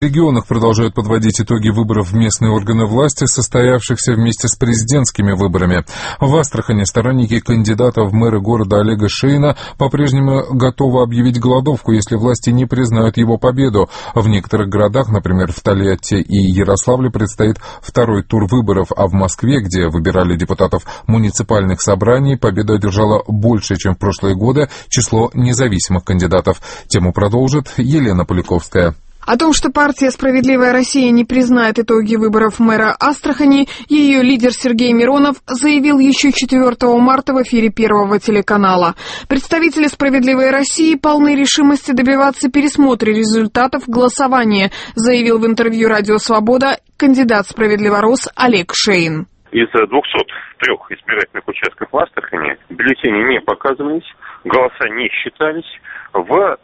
В регионах продолжают подводить итоги выборов в местные органы власти, состоявшихся вместе с президентскими выборами. В Астрахани сторонники кандидата в мэры города Олега Шейна по-прежнему готовы объявить голодовку, если власти не признают его победу. В некоторых городах, например, в Тольятти и Ярославле, предстоит второй тур выборов, а в Москве, где выбирали депутатов муниципальных собраний, победу одержало больше, чем в прошлые годы, число независимых кандидатов. Тему продолжит Елена Поляковская. О том, что партия «Справедливая Россия» не признает итоги выборов мэра Астрахани, ее лидер Сергей Миронов заявил еще 4 марта в эфире Первого телеканала. Представители «Справедливой России» полны решимости добиваться пересмотра результатов голосования, заявил в интервью «Радио Свобода» кандидат «Справедливорос» Олег Шейн. Из 203 избирательных участков в Астрахани бюллетени не показывались, голоса не считались в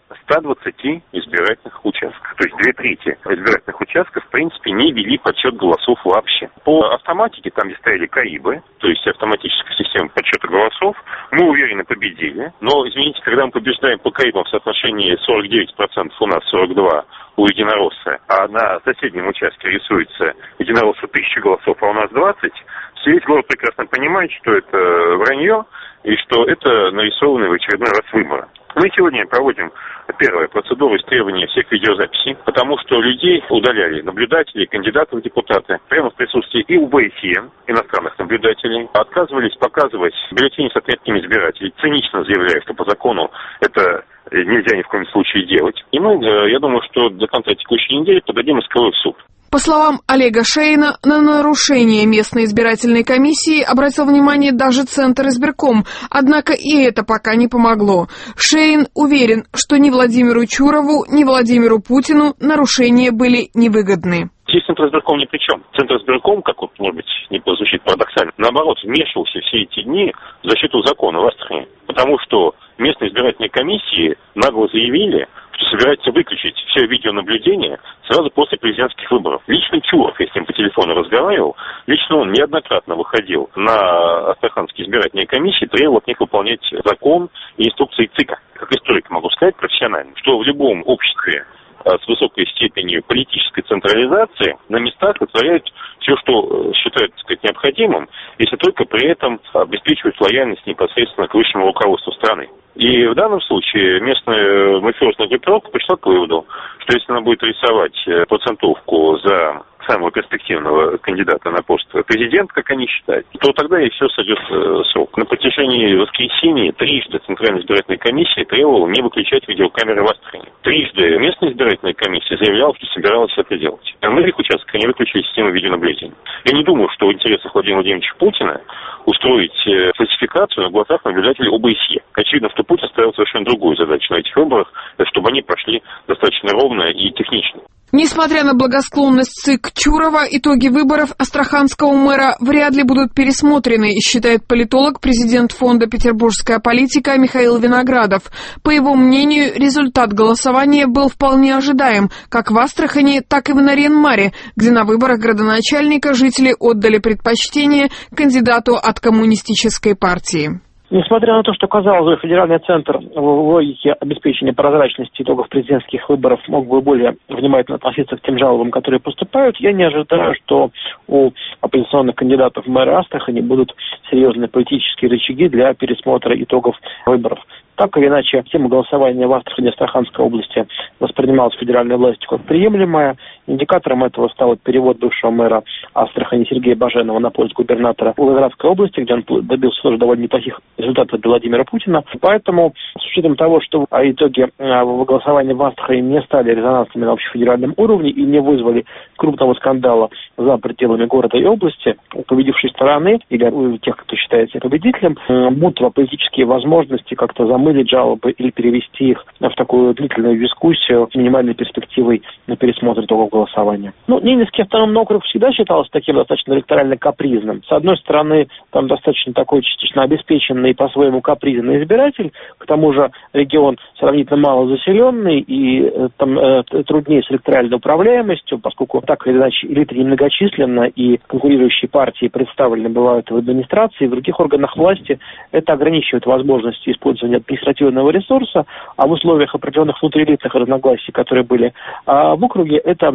120 избирательных участках. То есть 2/3 избирательных участков, в принципе, не вели подсчет голосов вообще. По автоматике, там, где стояли КАИБы, то есть автоматическая система подсчета голосов, мы уверенно победили. Но, извините, когда мы побеждаем по КАИБам в соотношении 49% у нас 42% у единоросса, а на соседнем участке рисуется единоросса 1000 голосов, а у нас 20, весь город прекрасно понимает, что это вранье и что это нарисованные в очередной раз выборы. Мы сегодня проводим первую процедуру истребования всех видеозаписей, потому что людей удаляли наблюдатели, кандидаты в депутаты, прямо в присутствии и ОБСЕ, иностранных наблюдателей, отказывались показывать бюллетени с отметками избирателей, цинично заявляя, что по закону это нельзя ни в коем случае делать. И мы, я думаю, что до конца текущей недели подадим исковой в суд. По словам Олега Шейна, на нарушение местной избирательной комиссии обратил внимание даже Центр избирком, однако и это пока не помогло. Шейн уверен, что ни Владимиру Чурову, ни Владимиру Путину нарушения были невыгодны. Здесь Центр избирком ни при чем. Центр избирком, как вот, может быть, не звучит парадоксально, наоборот, вмешивался все эти дни в защиту закона в Астрахани. Потому что местные избирательные комиссии нагло заявили, что собирается выключить все видеонаблюдение сразу после президентских выборов. Лично Чуров, я с ним по телефону разговаривал, лично он неоднократно выходил на астраханские избирательные комиссии, требовал от них выполнять закон и инструкции ЦИКа. Как историк могу сказать профессионально, что в любом обществе с высокой степенью политической централизации на местах вытворяют все, что считают, так сказать, необходимым, если только при этом обеспечивают лояльность непосредственно к высшему руководству страны. И в данном случае местная мафиозная группировка пришла к выводу, что если она будет рисовать процентовку за самого перспективного кандидата на пост президента, как они считают, то тогда и все сойдет с рук. На протяжении воскресенья трижды Центральная избирательная комиссия требовала не выключать видеокамеры в Астрахани. Трижды местная избирательная комиссия заявляла, что собиралась это делать. На многих участках они выключили систему видеонаблюдения. Я не думаю, что в интересах Владимира Владимировича Путина устроить фальсификацию на глазах наблюдателей ОБСЕ. Очевидно, что Путин ставил совершенно другую задачу на этих выборах, чтобы они прошли достаточно ровно и технично. Несмотря на благосклонность ЦИК Чурова, итоги выборов астраханского мэра вряд ли будут пересмотрены, считает политолог, президент фонда «Петербургская политика» Михаил Виноградов. По его мнению, результат голосования был вполне ожидаем, как в Астрахани, так и в Нарьян-Маре, где на выборах градоначальника жители отдали предпочтение кандидату от коммунистической партии. Несмотря на то, что, казалось бы, федеральный центр в логике обеспечения прозрачности итогов президентских выборов мог бы более внимательно относиться к тем жалобам, которые поступают, я не ожидаю, что у оппозиционных кандидатов в мэры Астрахани будут серьезные политические рычаги для пересмотра итогов выборов. Так или иначе, тема голосования в Астрахани и Астраханской области воспринималась федеральной властью как приемлемая. Индикатором этого стал перевод бывшего мэра Астрахани Сергея Баженова на пост губернатора Волгоградской области, где он добился тоже довольно неплохих результатов от Владимира Путина. Поэтому, с учетом того, что итоги голосования в Астрахани не стали резонансными на общефедеральном уровне и не вызвали крупного скандала за пределами города и области, у победившей стороны или у тех, кто считается победителем, будут политические возможности как-то замыть жалобы или перевести их в такую длительную дискуссию с минимальной перспективой на пересмотр итогов голосования. Ненецкий автономный округ всегда считался таким достаточно электорально капризным. С одной стороны, там достаточно такой частично обеспеченный и по-своему капризный избиратель, к тому же регион сравнительно мало заселенный и там труднее с электоральной управляемостью, поскольку так или иначе элита немногочисленна и конкурирующие партии представлены бывают в администрации, в других органах власти. Это ограничивает возможности использования административного ресурса, а в условиях определенных внутриэлитных разногласий, которые были в округе, это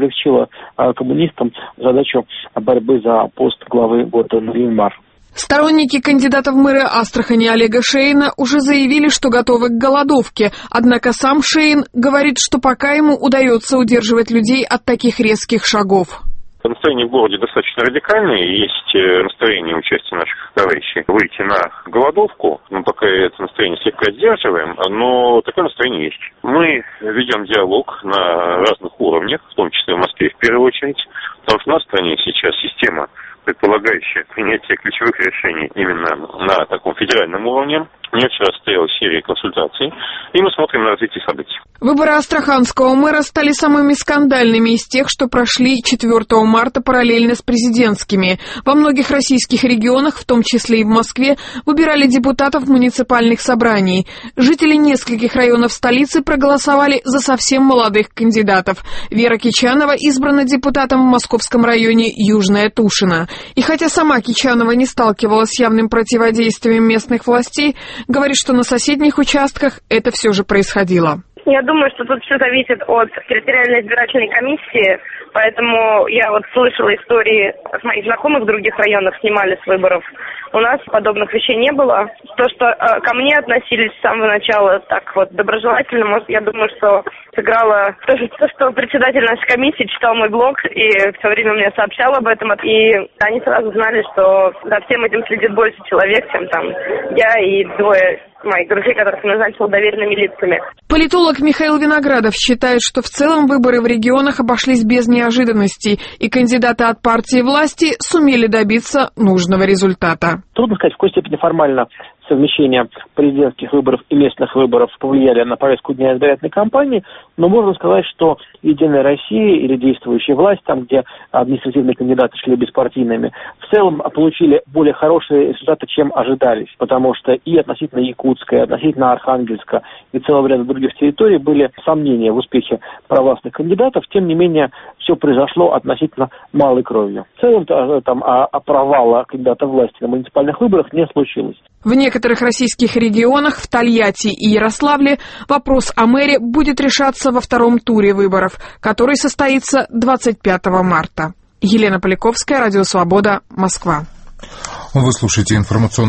облегчило коммунистам задачу борьбы за пост главы города Нарьян-Мар. Сторонники кандидата в мэры Астрахани Олега Шейна уже заявили, что готовы к голодовке. Однако сам Шейн говорит, что пока ему удается удерживать людей от таких резких шагов. Настроение в городе достаточно радикальное, есть настроение участия наших товарищей выйти на голодовку, но пока это настроение слегка сдерживаем, но такое настроение есть. Мы ведем диалог на разных уровнях, в том числе в Москве в первую очередь, потому что у нас в стране сейчас система, предполагающая принятие ключевых решений именно на таком федеральном уровне. Мне вчера состоялась серия консультаций, и мы смотрим на развитие событий. Выборы астраханского мэра стали самыми скандальными из тех, что прошли 4 марта параллельно с президентскими. Во многих российских регионах, в том числе и в Москве, выбирали депутатов муниципальных собраний. Жители нескольких районов столицы проголосовали за совсем молодых кандидатов. Вера Кичанова избрана депутатом в московском районе Южная Тушина. И хотя сама Кичанова не сталкивалась с явным противодействием местных властей, говорит, что на соседних участках это все же происходило. Я думаю, что тут все зависит от территориальной избирательной комиссии, поэтому я слышала истории от моих знакомых в других районах, снимали с выборов. У нас подобных вещей не было. То, что ко мне относились с самого начала так доброжелательно, может, я думаю, что сыграло то, что председатель нашей комиссии читал мой блог и все время мне сообщал об этом. И они сразу знали, что за всем этим следит больше человек, чем я и двое моих друзей, которых я назначила доверенными лицами. Политолог Михаил Виноградов считает, что в целом выборы в регионах обошлись без неожиданностей, и кандидаты от партии власти сумели добиться нужного результата. Трудно сказать, в какой степени формально совмещение президентских выборов и местных выборов повлияли на повестку дня избирательной кампании, но можно сказать, что «Единая Россия» или действующая власть, там, где административные кандидаты шли беспартийными, в целом получили более хорошие результаты, чем ожидались, потому что и относительно Якутска, и относительно Архангельска, и целого ряда других территорий были сомнения в успехе провластных кандидатов, тем не менее все произошло относительно малой кровью. В целом провала кандидата власти на муниципальных выборах не случилось. В некоторых российских регионах, в Тольятти и Ярославле, вопрос о мэре будет решаться во втором туре выборов, который состоится 25 марта. Елена Поляковская, Радио Свобода, Москва. Вы слушаете информационный